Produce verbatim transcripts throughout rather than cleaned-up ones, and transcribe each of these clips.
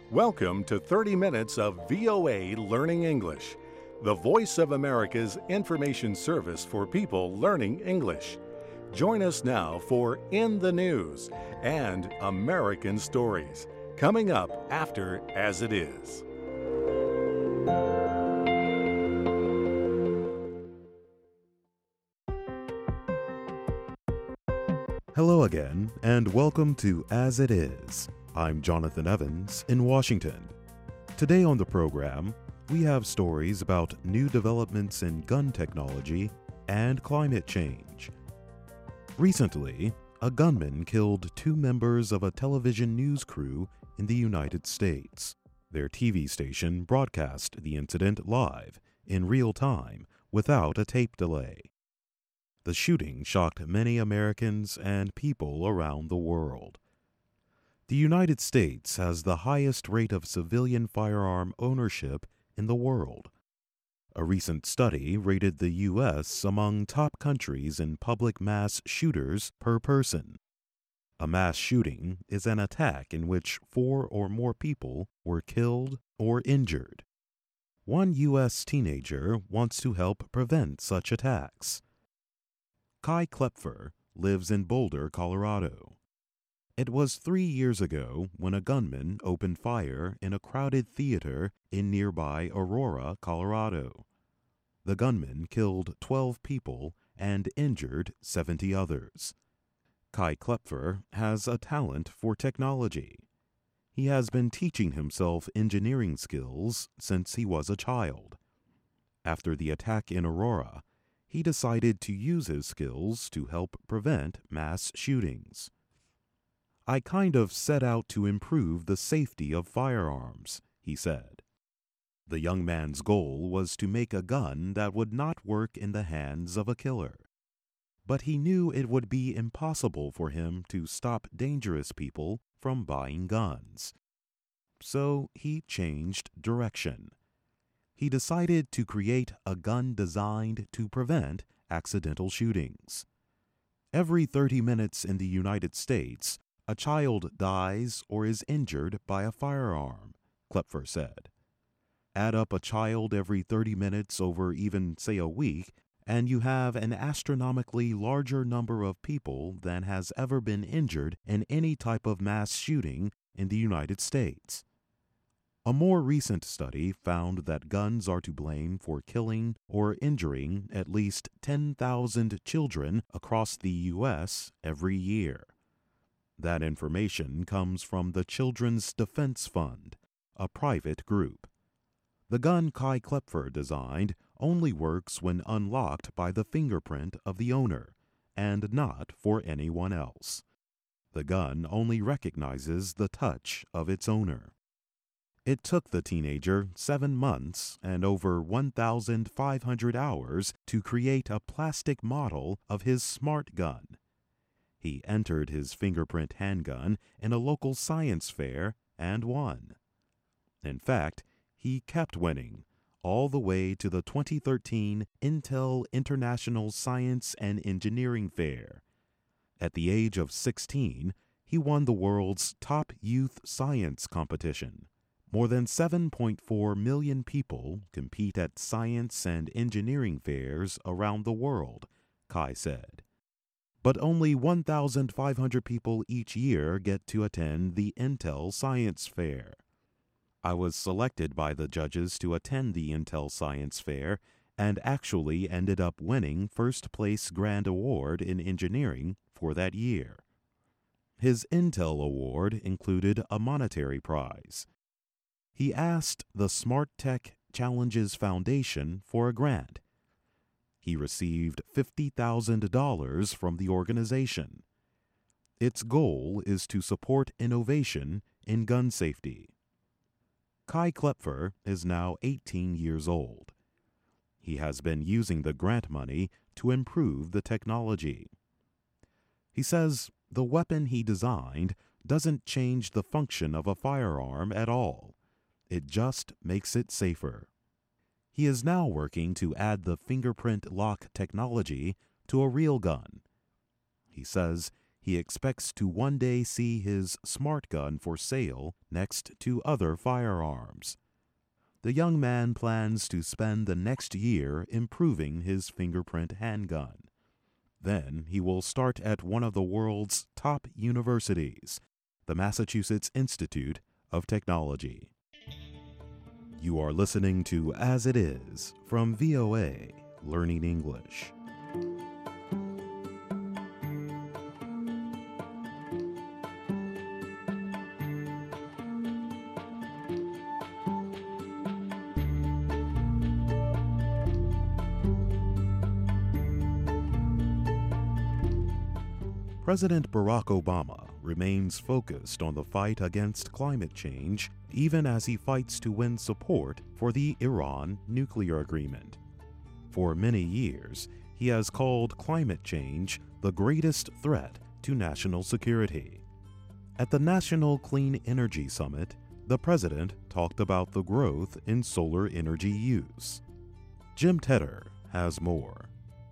Welcome to thirty minutes of V O A Learning English, the voice of America's information service for people learning English. Join us now for In the News and American Stories, coming up after As It Is. Hello again, and welcome to As It Is. I'm Jonathan Evans in Washington. Today on the program, we have stories about new developments in gun technology and climate change. Recently, a gunman killed two members of a television news crew in the United States. Their T V station broadcast the incident live, in real time, without a tape delay. The shooting shocked many Americans and people around the world. The United States has the highest rate of civilian firearm ownership in the world. A recent study rated the U S among top countries in public mass shooters per person. A mass shooting is an attack in which four or more people were killed or injured. One U S teenager wants to help prevent such attacks. Kai Klepfer lives in Boulder, Colorado. It was three years ago when a gunman opened fire in a crowded theater in nearby Aurora, Colorado. The gunman killed twelve people and injured seventy others. Kai Klepfer has a talent for technology. He has been teaching himself engineering skills since he was a child. After the attack in Aurora, he decided to use his skills to help prevent mass shootings. I kind of set out to improve the safety of firearms, he said. The young man's goal was to make a gun that would not work in the hands of a killer. But he knew it would be impossible for him to stop dangerous people from buying guns. So he changed direction. He decided to create a gun designed to prevent accidental shootings. Every thirty minutes in the United States, a child dies or is injured by a firearm, Klepfer said. Add up a child every thirty minutes over even, say, a week, and you have an astronomically larger number of people than has ever been injured in any type of mass shooting in the United States. A more recent study found that guns are to blame for killing or injuring at least ten thousand children across the U S every year. That information comes from the Children's Defense Fund, a private group. The gun Kai Klepfer designed only works when unlocked by the fingerprint of the owner, and not for anyone else. The gun only recognizes the touch of its owner. It took the teenager seven months and over one thousand five hundred hours to create a plastic model of his smart gun. He entered his fingerprint handgun in a local science fair and won. In fact, he kept winning all the way to the twenty thirteen Intel International Science and Engineering Fair. At the age of sixteen, he won the world's top youth science competition. More than seven point four million people compete at science and engineering fairs around the world, Kai said. But only one thousand five hundred people each year get to attend the Intel Science Fair. I was selected by the judges to attend the Intel Science Fair and actually ended up winning first place grand award in engineering for that year. His Intel award included a monetary prize. He asked the Smart Tech Challenges Foundation for a grant. He received fifty thousand dollars from the organization. Its goal is to support innovation in gun safety. Kai Klepfer is now eighteen years old. He has been using the grant money to improve the technology. He says the weapon he designed doesn't change the function of a firearm at all. It just makes it safer. He is now working to add the fingerprint lock technology to a real gun. He says he expects to one day see his smart gun for sale next to other firearms. The young man plans to spend the next year improving his fingerprint handgun. Then he will start at one of the world's top universities, the Massachusetts Institute of Technology. You are listening to As It Is from V O A, Learning English. President Barack Obama remains focused on the fight against climate change, even as he fights to win support for the Iran nuclear agreement. For many years, he has called climate change the greatest threat to national security. At the National Clean Energy Summit, the president talked about the growth in solar energy use. Jim Tedder has more.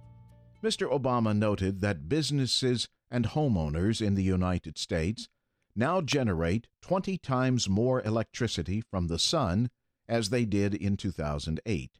Mister Obama noted that businesses and homeowners in the United States now generate twenty times more electricity from the sun as they did in two thousand eight.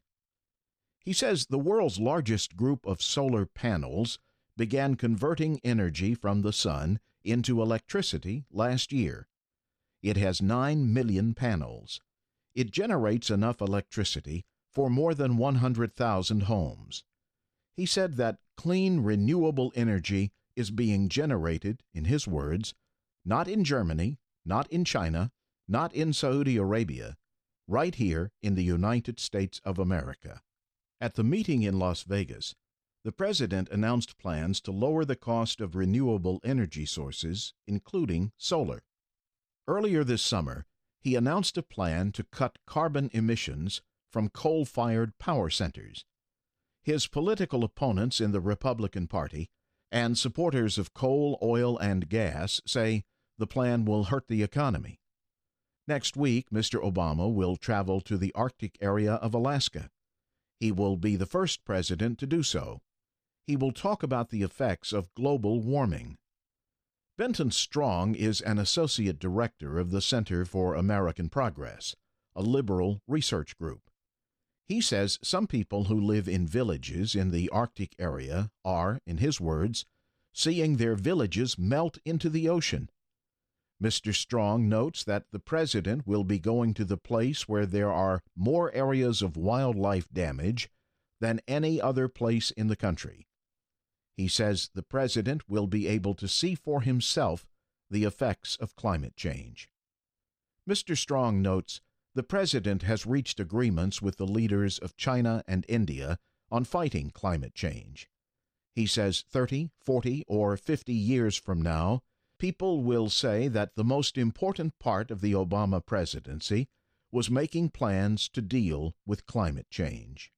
He says the world's largest group of solar panels began converting energy from the sun into electricity last year. It has nine million panels. It generates enough electricity for more than one hundred thousand homes. He said that clean, renewable energy is being generated, in his words, not in Germany, not in China, not in Saudi Arabia, right here in the United States of America. At the meeting in Las Vegas, the president announced plans to lower the cost of renewable energy sources, including solar. Earlier this summer, he announced a plan to cut carbon emissions from coal-fired power centers. His political opponents in the Republican Party and supporters of coal, oil, and gas say the plan will hurt the economy. Next week, Mister Obama will travel to the Arctic area of Alaska. He will be the first president to do so. He will talk about the effects of global warming. Benton Strong is an associate director of the Center for American Progress, a liberal research group. He says some people who live in villages in the Arctic area are, in his words, seeing their villages melt into the ocean. Mister Strong notes that the president will be going to the place where there are more areas of wildlife damage than any other place in the country. He says the president will be able to see for himself the effects of climate change. Mister Strong notes the president has reached agreements with the leaders of China and India on fighting climate change. He says thirty, forty, or fifty years from now, people will say that the most important part of the Obama presidency was making plans to deal with climate change.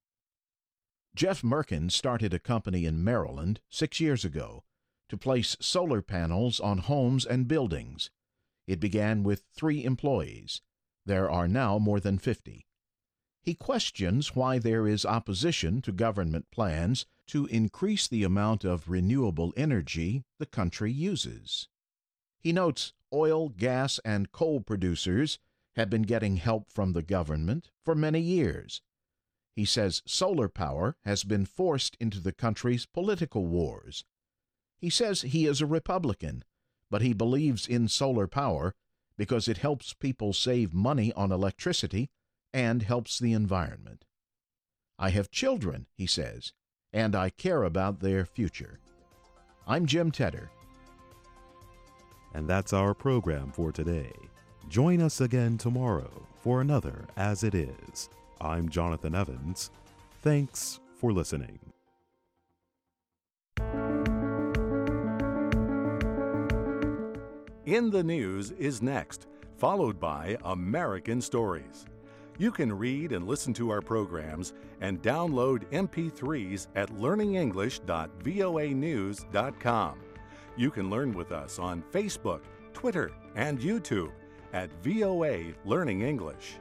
Jeff Merkin started a company in Maryland six years ago to place solar panels on homes and buildings. It began with three employees. There are now more than fifty. He questions why there is opposition to government plans to increase the amount of renewable energy the country uses. He notes oil, gas, and coal producers have been getting help from the government for many years. He says solar power has been forced into the country's political wars. He says he is a Republican, but he believes in solar power because it helps people save money on electricity and helps the environment. I have children, he says, and I care about their future. I'm Jim Tedder. And that's our program for today. Join us again tomorrow for another As It Is. I'm Jonathan Evans. Thanks for listening. In the News is next, followed by American Stories. You can read and listen to our programs and download M P threes at learning english dot voa news dot com. You can learn with us on Facebook, Twitter, and YouTube at V O A Learning English.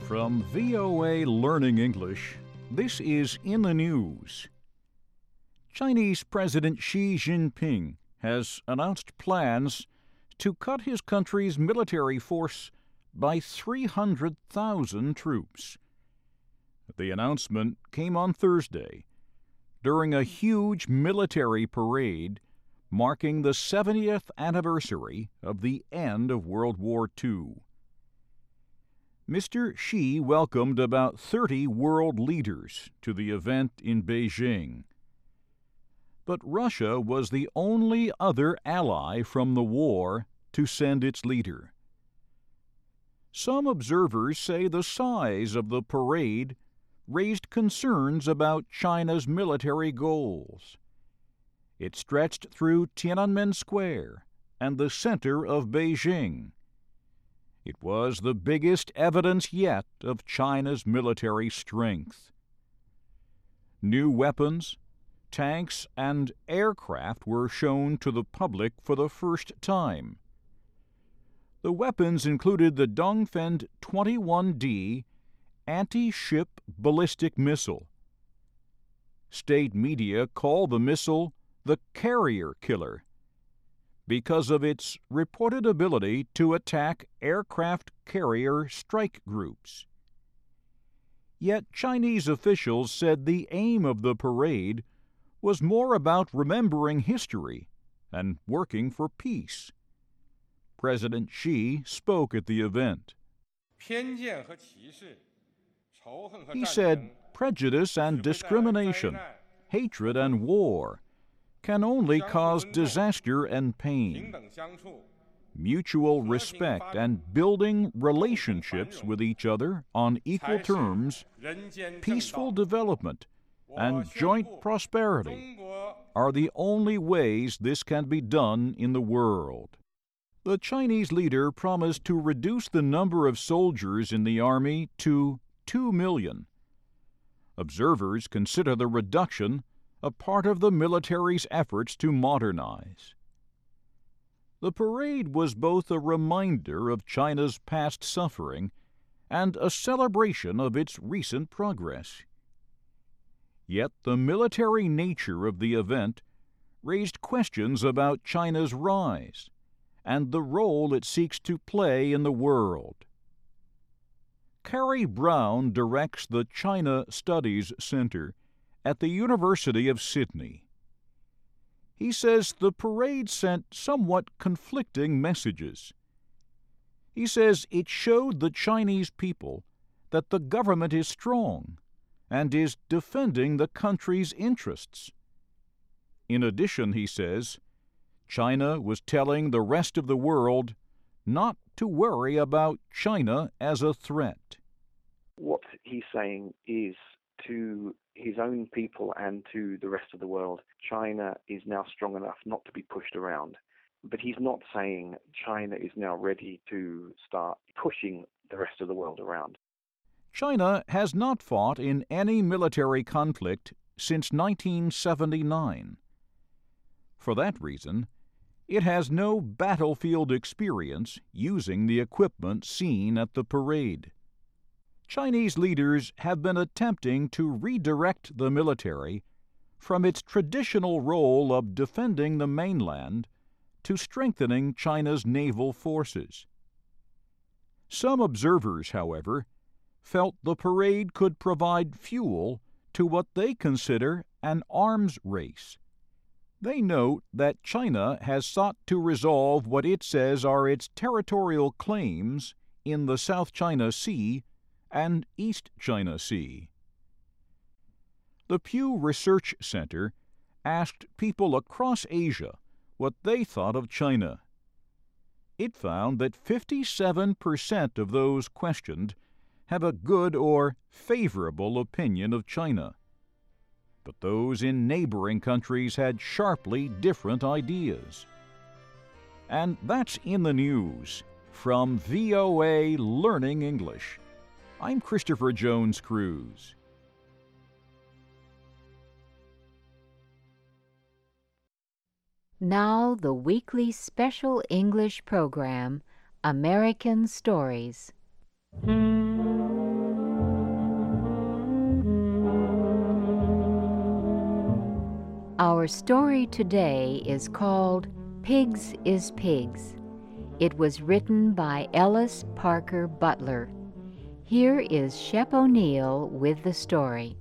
From V O A Learning English, this is In the News. Chinese President Xi Jinping has announced plans to cut his country's military force by three hundred thousand troops. The announcement came on Thursday during a huge military parade marking the seventieth anniversary of the end of World War Two. Mister Xi welcomed about thirty world leaders to the event in Beijing. But Russia was the only other ally from the war to send its leader. Some observers say the size of the parade raised concerns about China's military goals. It stretched through Tiananmen Square and the center of Beijing. It was the biggest evidence yet of China's military strength. New weapons, tanks, and aircraft were shown to the public for the first time. The weapons included the Dongfeng twenty-one D anti-ship ballistic missile. State media call the missile the carrier killer because of its reported ability to attack aircraft carrier strike groups. Yet Chinese officials said the aim of the parade was more about remembering history and working for peace. President Xi spoke at the event. He said prejudice and discrimination, hatred and war can only cause disaster and pain. Mutual respect and building relationships with each other on equal terms, peaceful development, and joint prosperity are the only ways this can be done in the world. The Chinese leader promised to reduce the number of soldiers in the army to two million. Observers consider the reduction a part of the military's efforts to modernize. The parade was both a reminder of China's past suffering and a celebration of its recent progress. Yet the military nature of the event raised questions about China's rise and the role it seeks to play in the world. Carrie Brown directs the China Studies Center at the University of Sydney. He says the parade sent somewhat conflicting messages. He says it showed the Chinese people that the government is strong and is defending the country's interests. In addition, he says, China was telling the rest of the world not to worry about China as a threat. What he's saying is to his own people and to the rest of the world, China is now strong enough not to be pushed around. But he's not saying China is now ready to start pushing the rest of the world around. China has not fought in any military conflict since nineteen seventy-nine. For that reason, it has no battlefield experience using the equipment seen at the parade. Chinese leaders have been attempting to redirect the military from its traditional role of defending the mainland to strengthening China's naval forces. Some observers, however, felt the parade could provide fuel to what they consider an arms race. They note that China has sought to resolve what it says are its territorial claims in the South China Sea and East China Sea. The Pew Research Center asked people across Asia what they thought of China. It found that fifty-seven percent of those questioned have a good or favorable opinion of China. But those in neighboring countries had sharply different ideas. And that's In the News from V O A Learning English. I'm Christopher Jones Cruz. Now the weekly special English program, American Stories. Our story today is called Pigs is Pigs. It was written by Ellis Parker Butler. Here is Shep O'Neill with the story.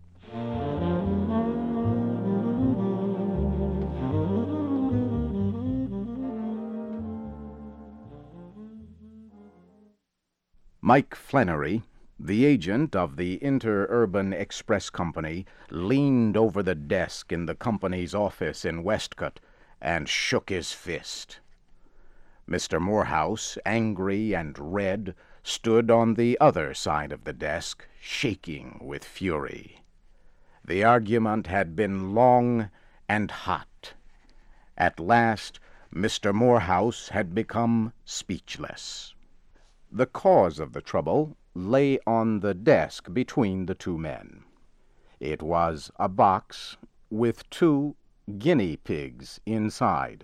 Mike Flannery, the agent of the Interurban Express Company, leaned over the desk in the company's office in Westcott and shook his fist. Mister Morehouse, angry and red, stood on the other side of the desk, shaking with fury. The argument had been long and hot. At last, Mister Morehouse had become speechless. The cause of the trouble lay on the desk between the two men. It was a box with two guinea pigs inside.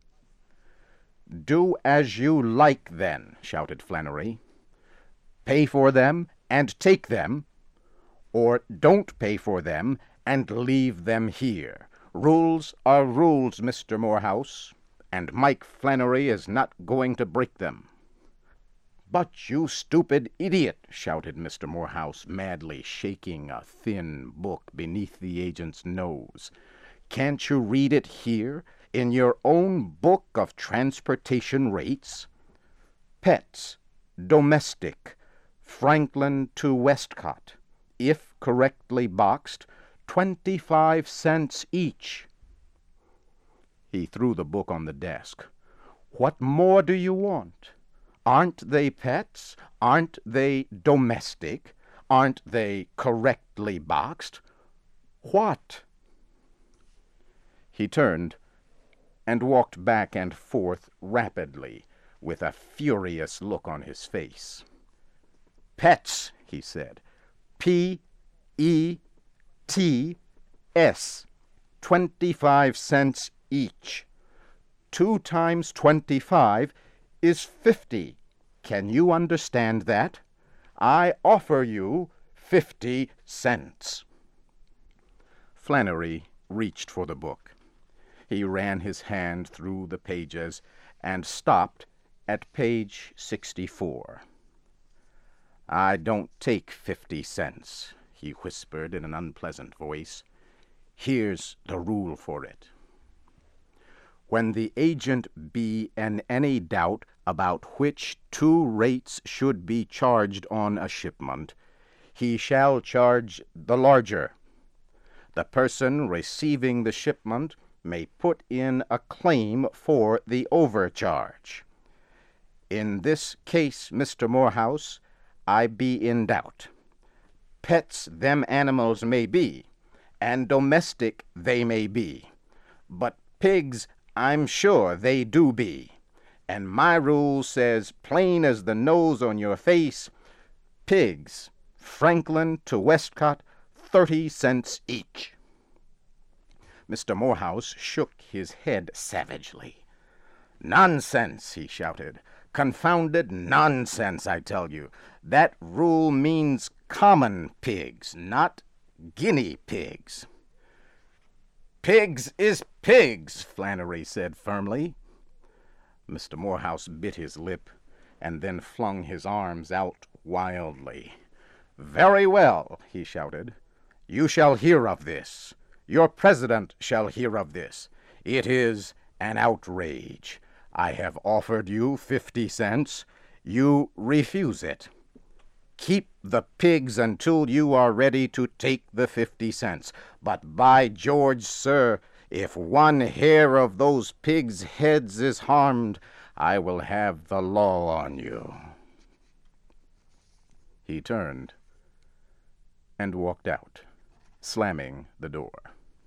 "Do as you like, then," shouted Flannery. "Pay for them and take them, or don't pay for them and leave them here. Rules are rules, Mister Morehouse, and Mike Flannery is not going to break them." "But you stupid idiot!" shouted Mister Morehouse, madly shaking a thin book beneath the agent's nose. "Can't you read it here, in your own book of transportation rates? Pets, domestic, Franklin to Westcott, if correctly boxed, twenty-five cents each." He threw the book on the desk. "What more do you want? Aren't they pets? Aren't they domestic? Aren't they correctly boxed? What?" He turned and walked back and forth rapidly, with a furious look on his face. "Pets," he said. P E T S. Twenty-five cents each. Two times twenty-five is fifty. Can you understand that? I offer you fifty cents. Flannery reached for the book. He ran his hand through the pages and stopped at page sixty-four. "I don't take fifty cents, he whispered in an unpleasant voice. "Here's the rule for it. When the agent be in any doubt about which two rates should be charged on a shipment, he shall charge the larger. The person receiving the shipment may put in a claim for the overcharge. In this case, Mister Morehouse, I be in doubt. Pets them animals may be, and domestic they may be, but pigs I'm sure they do be, and my rule says, plain as the nose on your face, pigs, Franklin to Westcott, thirty cents each." Mister Morehouse shook his head savagely. "Nonsense!" he shouted. "Confounded nonsense, I tell you. That rule means common pigs, not guinea pigs." "Pigs is pigs," Flannery said firmly. Mister Morehouse bit his lip and then flung his arms out wildly. "Very well," he shouted. "You shall hear of this. Your president shall hear of this. It is an outrage. I have offered you fifty cents. You refuse it. Keep the pigs until you are ready to take the fifty cents. But by George, sir, if one hair of those pigs' heads is harmed, I will have the law on you." He turned and walked out, slamming the door.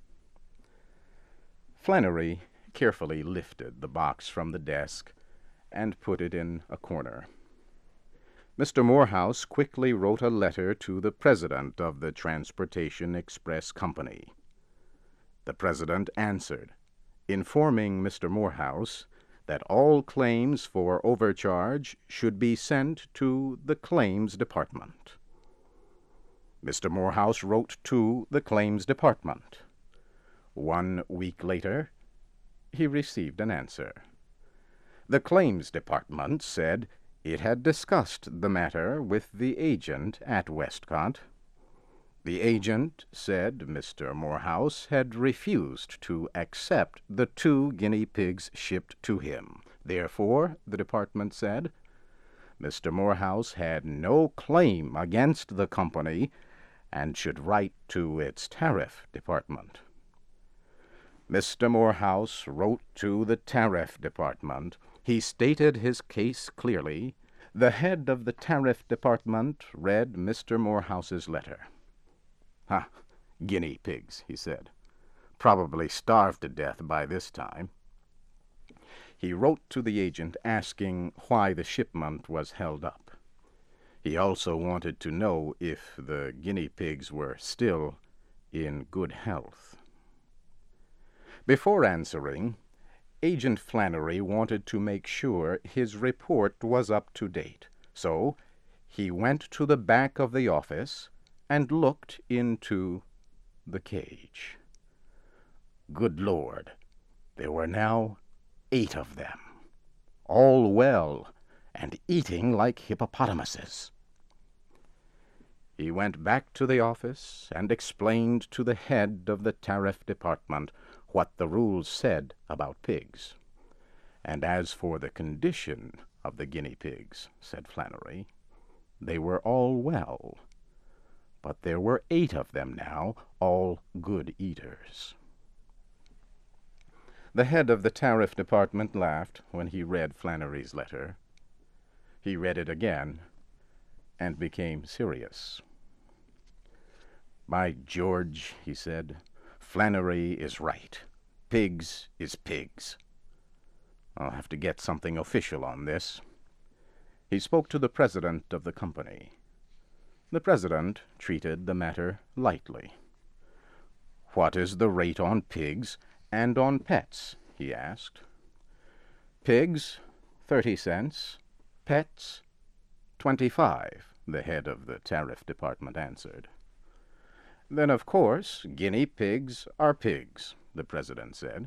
Flannery carefully lifted the box from the desk and put it in a corner. Mister Morehouse quickly wrote a letter to the president of the Transportation Express Company. The president answered, informing Mister Morehouse that all claims for overcharge should be sent to the Claims One week later, he received an answer. The claims department said it had discussed the matter with the agent at Westcott. The agent said Mister Morehouse had refused to accept the two guinea pigs shipped to him. Therefore, the department said, Mister Morehouse had no claim against the company and should write to its tariff department. Mister Morehouse wrote to the tariff department. He stated his case clearly. The head of the tariff department read Mister Morehouse's letter. "Ha, guinea pigs," he said. "Probably starved to death by this time." He wrote to the agent asking why the shipment was held up. He also wanted to know if the guinea pigs were still in good health. Before answering, Agent Flannery wanted to make sure his report was up to date, so he went to the back of the office and looked into the cage. Good Lord, there were now eight of them, all well and eating like hippopotamuses. He went back to the office and explained to the head of the tariff department what the rules said about pigs. And as for the condition of the guinea pigs, said Flannery, they were all well. But there were eight of them now, all good eaters. The head of the tariff department laughed when he read Flannery's letter. He read it again and became serious. "By George," he said, "Flannery is right. Pigs is pigs. I'll have to get something official on this." He spoke to the president of the company. The president treated the matter lightly. "What is the rate on pigs and on pets?" he asked. "Pigs, thirty cents. Pets, twenty-five, the head of the tariff department answered. "Then, of course, guinea pigs are pigs," the president said.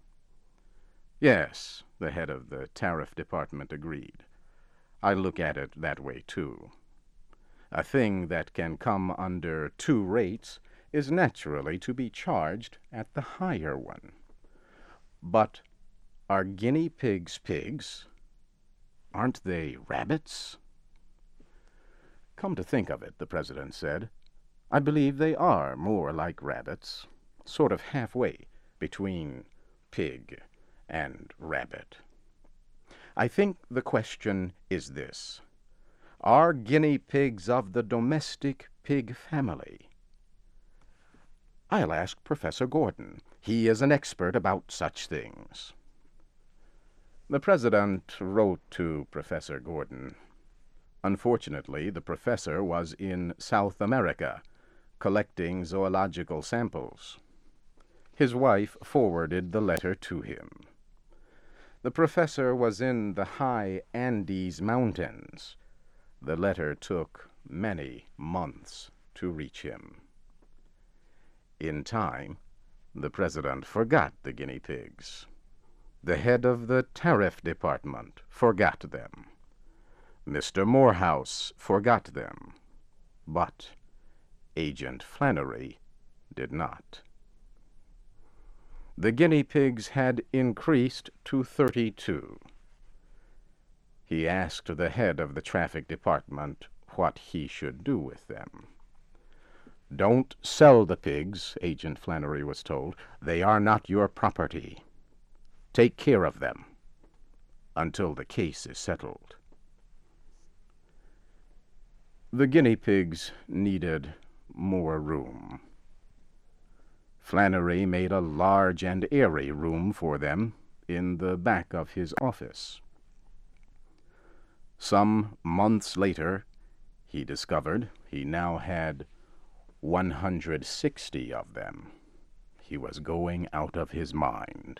"Yes," the head of the tariff department agreed. "I look at it that way, too. A thing that can come under two rates is naturally to be charged at the higher one. But are guinea pigs pigs? Aren't they rabbits?" "Come to think of it," the president said, "I believe they are more like rabbits, sort of halfway between pig and rabbit. I think the question is this: are guinea pigs of the domestic pig family? I'll ask Professor Gordon. He is an expert about such things." The president wrote to Professor Gordon. Unfortunately, the professor was in South America, collecting zoological samples. His wife forwarded the letter to him. The professor was in the high Andes Mountains. The letter took many months to reach him. In time, the president forgot the guinea pigs. The head of the tariff department forgot them. Mister Morehouse forgot them. But Agent Flannery did not. The guinea pigs had increased to thirty-two. He asked the head of the traffic department what he should do with them. "Don't sell the pigs," Agent Flannery was told. "They are not your property. Take care of them until the case is settled." The guinea pigs needed more room. Flannery made a large and airy room for them in the back of his office. Some months later, he discovered he now had one hundred sixty of them. He was going out of his mind.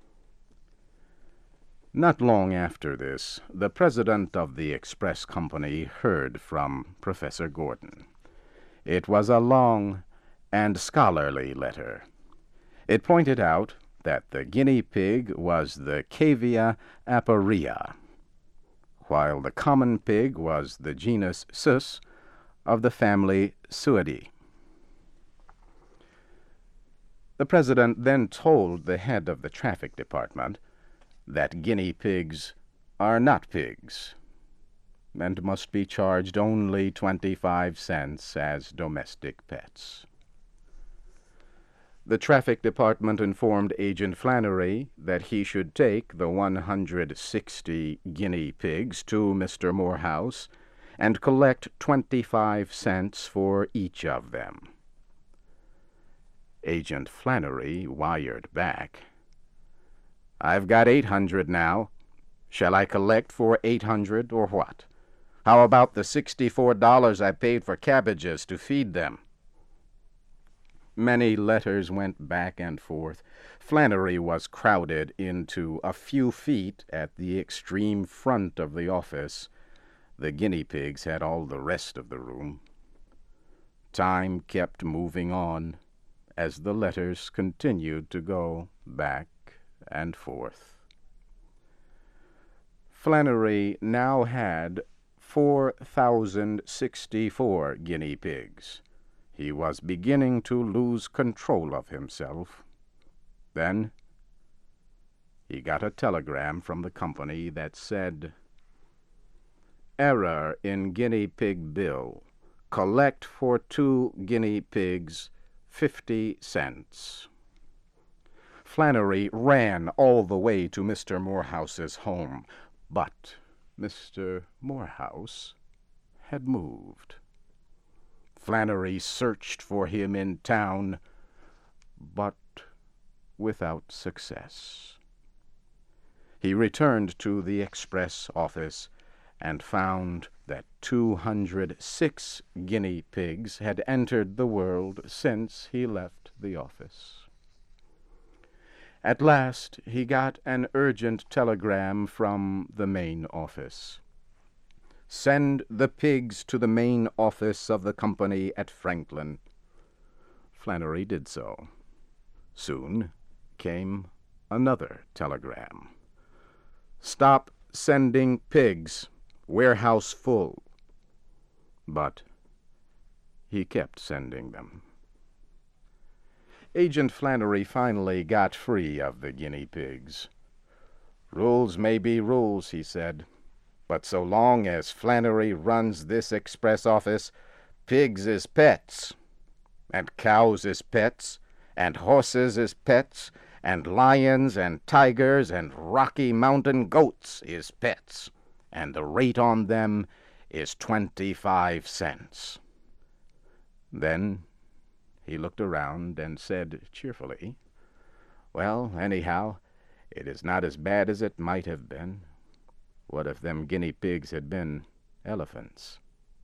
Not long after this, the president of the Express Company heard from Professor Gordon. It was a long and scholarly letter. It pointed out that the guinea pig was the Cavia aparia, while the common pig was the genus Sus of the family Suidae. The president then told the head of the traffic department that guinea pigs are not pigs and must be charged only twenty-five cents as domestic pets. The traffic department informed Agent Flannery that he should take the one hundred sixty guinea pigs to Mister Morehouse and collect twenty-five cents for each of them. Agent Flannery wired back, "I've got eight hundred now. Shall I collect for eight hundred or what? How about the sixty-four dollars I paid for cabbages to feed them?" Many letters went back and forth. Flannery was crowded into a few feet at the extreme front of the office. The guinea pigs had all the rest of the room. Time kept moving on as the letters continued to go back and forth. Flannery now had four thousand sixty-four guinea pigs. He was beginning to lose control of himself. Then he got a telegram from the company that said, "Error in guinea pig bill. Collect for two guinea pigs, fifty cents." Flannery ran all the way to Mister Morehouse's home, but Mister Morehouse had moved. Flannery searched for him in town, but without success. He returned to the express office and found that two hundred six guinea pigs had entered the world since he left the office. At last he got an urgent telegram from the main office. "Send the pigs to the main office of the company at Franklin." Flannery did so. Soon came another telegram. "Stop sending pigs. Warehouse full." But he kept sending them. Agent Flannery finally got free of the guinea pigs. "Rules may be rules," he said, "but so long as Flannery runs this express office, pigs is pets, and cows is pets, and horses is pets, and lions and tigers and Rocky Mountain goats is pets, and the rate on them is twenty-five cents. Then he looked around and said cheerfully, "Well, anyhow, it is not as bad as it might have been. What if them guinea pigs had been elephants?"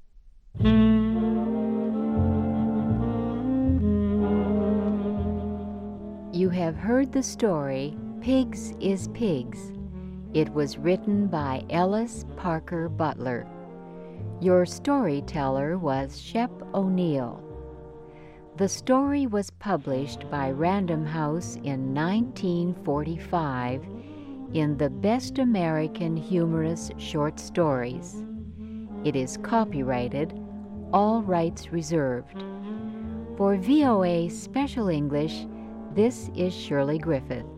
You have heard the story, Pigs is Pigs. It was written by Ellis Parker Butler. Your storyteller was Shep O'Neill. The story was published by Random House in nineteen forty-five in the Best American Humorous Short Stories. It is copyrighted, all rights reserved. For V O A Special English, this is Shirley Griffith.